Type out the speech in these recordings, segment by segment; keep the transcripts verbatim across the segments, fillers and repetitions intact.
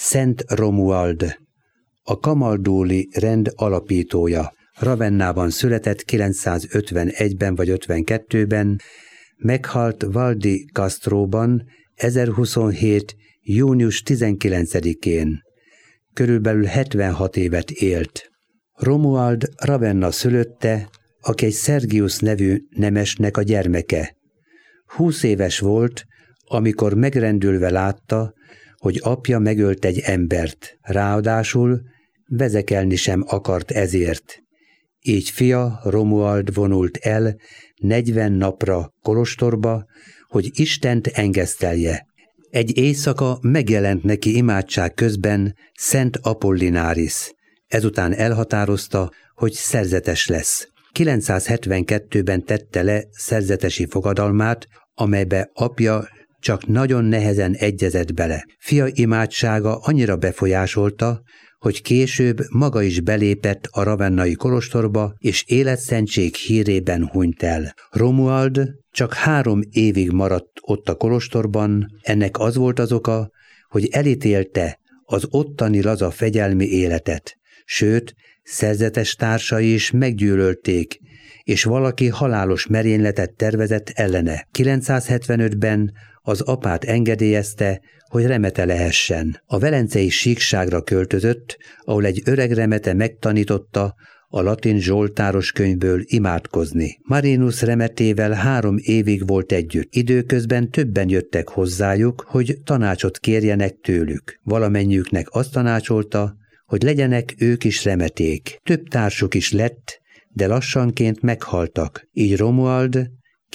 Szent Romuald, a kamaldóli rend alapítója. Ravennában született kilencszázötvenegyben vagy ötvenkettőben, meghalt Val di Castróban ezerhuszonhét. június tizenkilencedikén. Körülbelül hetvenhat évet élt. Romuald Ravenna szülötte, aki egy Sergius nevű nemesnek a gyermeke. Húsz éves volt, amikor megrendülve látta, hogy apja megölt egy embert, ráadásul vezekelni sem akart ezért. Így fia Romuald vonult el negyven napra kolostorba, hogy Istent engesztelje. Egy éjszaka megjelent neki imádság közben Szent Apollinaris. Ezután elhatározta, hogy szerzetes lesz. kilencszázhetvenkettőben tette le szerzetesi fogadalmát, amelybe apja csak nagyon nehezen egyezett bele. Fia imádsága annyira befolyásolta, hogy később maga is belépett a ravennai kolostorba, és életszentség hírében hunyt el. Romuald csak három évig maradt ott a kolostorban, ennek az volt az oka, hogy elítélte az ottani laza fegyelmi életet, sőt, szerzetes társai is meggyűlölték, és valaki halálos merényletet tervezett ellene. kilencszázhetvenötben az apát engedélyezte, hogy remete lehessen. A velencei síkságra költözött, ahol egy öreg remete megtanította a latin zsoltáros könyvből imádkozni. Marinus remetével három évig volt együtt. Időközben többen jöttek hozzájuk, hogy tanácsot kérjenek tőlük. Valamennyiüknek azt tanácsolta, hogy legyenek ők is remeték. Több társuk is lett, de lassanként meghaltak. Így Romuald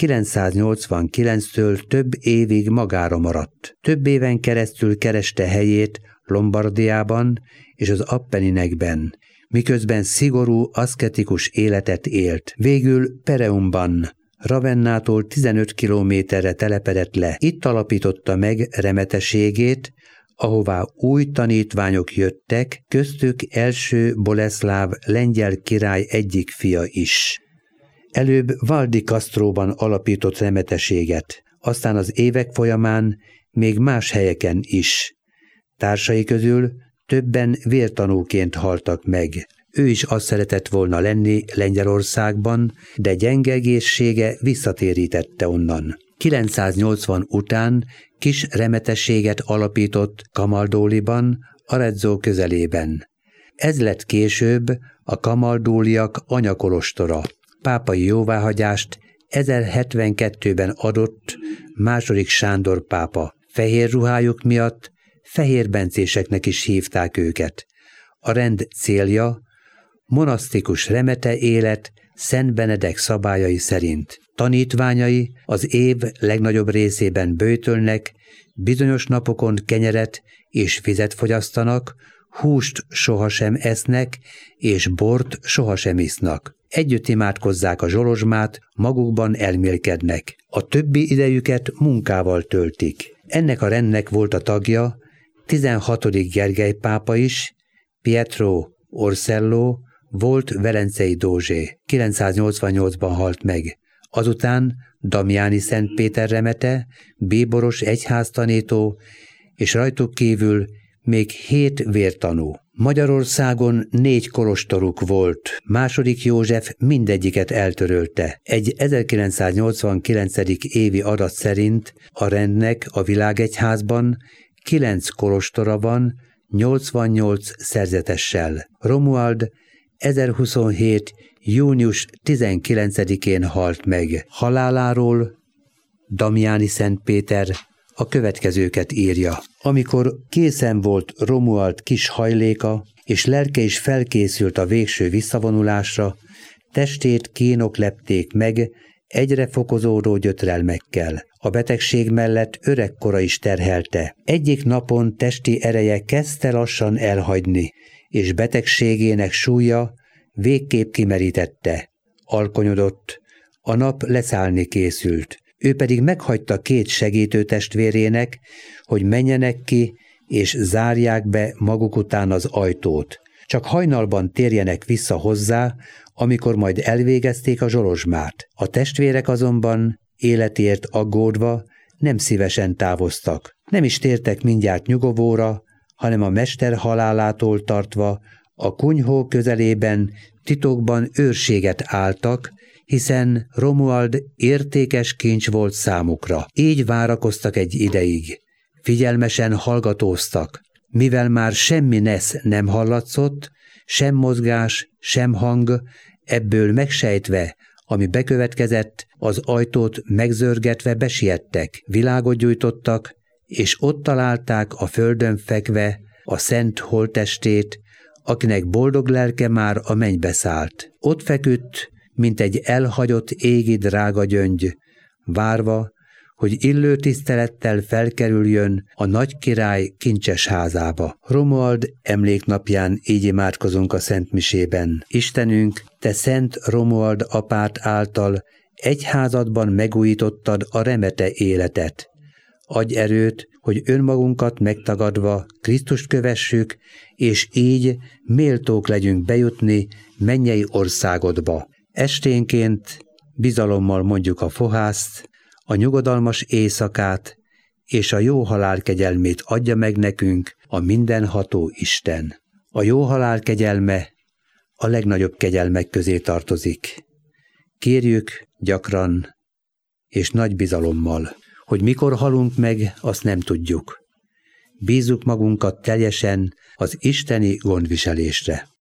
kilencszáznyolcvankilenctől több évig magára maradt. Több éven keresztül kereste helyét Lombardiában és az Appenninekben, miközben szigorú, aszketikus életet élt. Végül Pereumban, Ravennától tizenöt kilométerre telepedett le. Itt alapította meg remeteségét, ahová új tanítványok jöttek, köztük első Boleszláv lengyel király egyik fia is. Előbb Val di Castróban alapított remeteséget, aztán az évek folyamán még más helyeken is. Társai közül többen vértanúként haltak meg. Ő is azt szeretett volna lenni Lengyelországban, de gyenge egészsége visszatérítette onnan. kilencszáznyolcvan után kis remetességet alapított Camaldoliban, Arezzo közelében. Ez lett később a kamaldóliak anyakolostora. Pápai jóváhagyást ezerhetvenkettőben adott második Sándor pápa. Fehér ruhájuk miatt fehérbencéseknek is hívták őket. A rend célja monasztikus remete élet Szent Benedek szabályai szerint. Tanítványai az év legnagyobb részében böjtölnek, bizonyos napokon kenyeret és vizet fogyasztanak, húst sohasem esznek, és bort sohasem isznak. Együtt imádkozzák a zsolozsmát, magukban elmélkednek. A többi idejüket munkával töltik. Ennek a rendnek volt a tagja tizenhatodik Gergely pápa is, Pietro Orsello, volt velencei dózsé. kilencszáznyolcvannyolcban halt meg. Azután Damiani Szent Péter remete, bíboros egyháztanító, és rajtuk kívül még hét vértanú. Magyarországon négy kolostoruk volt, második József mindegyiket eltörölte. Egy ezerkilencszáznyolcvankilencedik évi adat szerint a rendnek a világegyházban kilenc kolostora van, nyolcvannyolc szerzetessel. Romuald ezerhuszonhét. június tizenkilencedikén halt meg. Haláláról Damiani Szent Péter a következőket írja. Amikor készen volt Romuald kis hajléka, és lelke is felkészült a végső visszavonulásra, testét kínok lepték meg egyre fokozódó gyötrelmekkel. A betegség mellett öregkora is terhelte. Egyik napon testi ereje kezdte lassan elhagyni, és betegségének súlya végképp kimerítette. Alkonyodott, a nap leszállni készült. Ő pedig meghagyta két segítő testvérének, hogy menjenek ki, és zárják be maguk után az ajtót. Csak hajnalban térjenek vissza hozzá, amikor majd elvégezték a zsolozsmát. A testvérek azonban életért aggódva nem szívesen távoztak. Nem is tértek mindjárt nyugovóra, hanem a mester halálától tartva a kunyhó közelében titokban őrséget álltak, hiszen Romuald értékes kincs volt számukra. Így várakoztak egy ideig. Figyelmesen hallgatóztak, mivel már semmi nesz nem hallatszott, sem mozgás, sem hang, ebből megsejtve, ami bekövetkezett, az ajtót megzörgetve besiettek, világot gyújtottak, és ott találták a földön fekve a szent holttestét, akinek boldog lelke már a mennybe szállt. Ott feküdt, mint egy elhagyott égi drága gyöngy, várva, hogy illő tisztelettel felkerüljön a nagy király kincses házába. Romuald emléknapján így imádkozunk a szentmisében. Istenünk, te szent Romuald apát által egyházadban megújítottad a remete életet. Adj erőt, hogy önmagunkat megtagadva Krisztust kövessük, és így méltók legyünk bejutni mennyei országodba. Esténként bizalommal mondjuk a fohászt, a nyugodalmas éjszakát és a jó halál kegyelmét adja meg nekünk a mindenható Isten. A jó halál kegyelme a legnagyobb kegyelmek közé tartozik. Kérjük gyakran és nagy bizalommal, hogy mikor halunk meg, azt nem tudjuk. Bízzuk magunkat teljesen az isteni gondviselésre.